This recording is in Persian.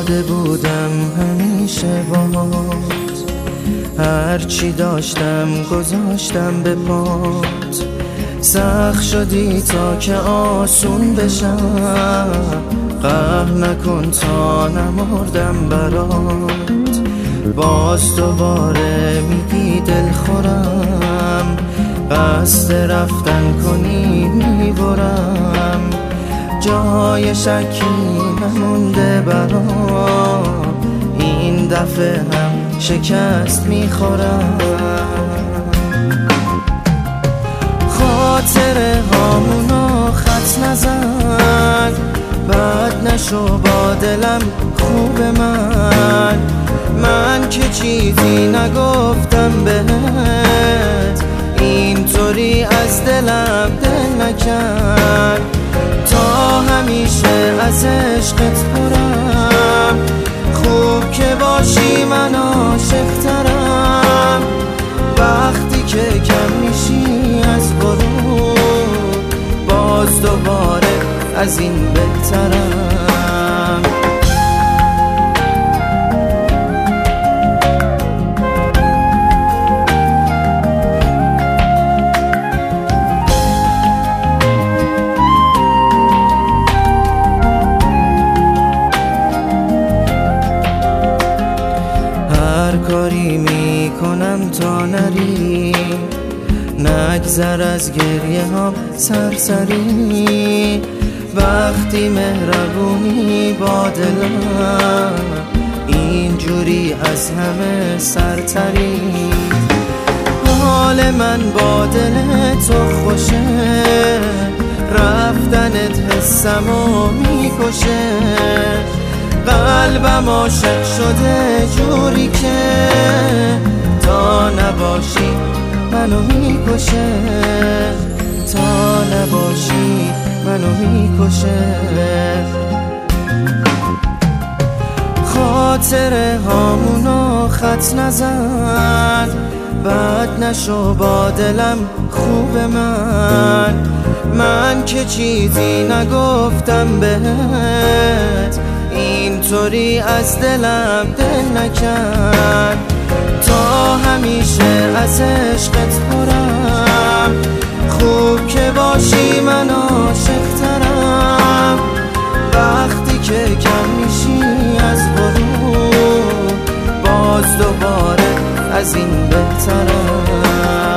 بوده بودم همیشه باهات، هرچی داشتم گذاشتم به پات. سخت شدی تا که آسون بشم، قهر نکن تا نمردم برات. باز دوباره میگی دل خورم، قصد رفتن کنی میبرم. جای شکی نمونده برام، این دفعه هم شکست میخورم. خاطره هامونو خط نزن، بد نشو با دلم خوب من که چیزی نگفتم بهت، اینطوری از دلم دل نکن. تا همیشه از عشقت پرم، خوب که باشی من عاشق‌ترم. وقتی که کم میشی از غرور، باز دوباره از این بهترم. هر کاری میکنم تا نری، نگذر از گریه ها سرسری. وقتی مهربونی با دلم، اینجوری از همه سرتری. حال من با دل تو خوشه، رفتنت حسمو میکشه. قلبم عاشق شده جوری که تا نباشی منو میکشه، تا نباشی منو میکشه. خاطره هامونو خط نزن، بد نشو با دلم خوب من که چیزی نگفتم بهت، اینطوری از دلم دل نکن. تا همیشه از عشقت پرم، خوب که باشی من عاشق‌ترم. وقتی که کم میشی از غرور، باز دوباره از این بهترم.